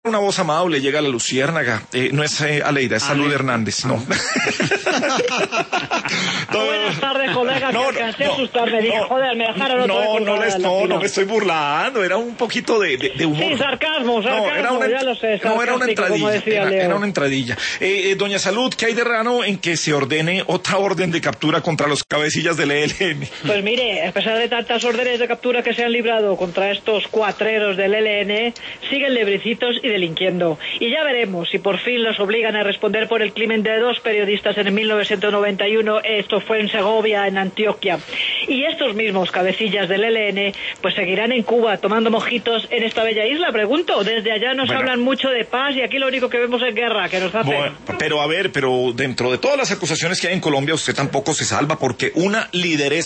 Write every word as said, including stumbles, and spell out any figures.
Una voz amable, llega la luciérnaga. Eh, no es eh, Aleida, es Salud Hernández, no. no. Buenas tardes, colega, no, que alcancé no, a asustarme. Dije, no, joder, me dejaron otra no, vez no, les, no, no me estoy burlando, era un poquito de, de, de humor. Sí, sarcasmo, sarcasmo, no, era una, ya lo sé, no, era una entradilla, era, era una entradilla. Eh, eh, doña Salud, ¿qué hay de raro en que se ordene otra orden de captura contra los cabecillas del E L N? Pues mire, a pesar de tantas órdenes de captura que se han librado contra estos cuatreros del E L N, siguen lebrecitos y delinquiendo. Y ya veremos si por fin los obligan a responder por el crimen de dos periodistas en mil novecientos noventa y uno, esto fue en Segovia, en Antioquia. Y estos mismos cabecillas del E L N, pues seguirán en Cuba tomando mojitos en esta bella isla, pregunto. Desde allá nos bueno. hablan mucho de paz y aquí lo único que vemos es guerra, que nos hace... Bueno, pero a ver, pero dentro de todas las acusaciones que hay en Colombia, usted tampoco se salva porque una lideresa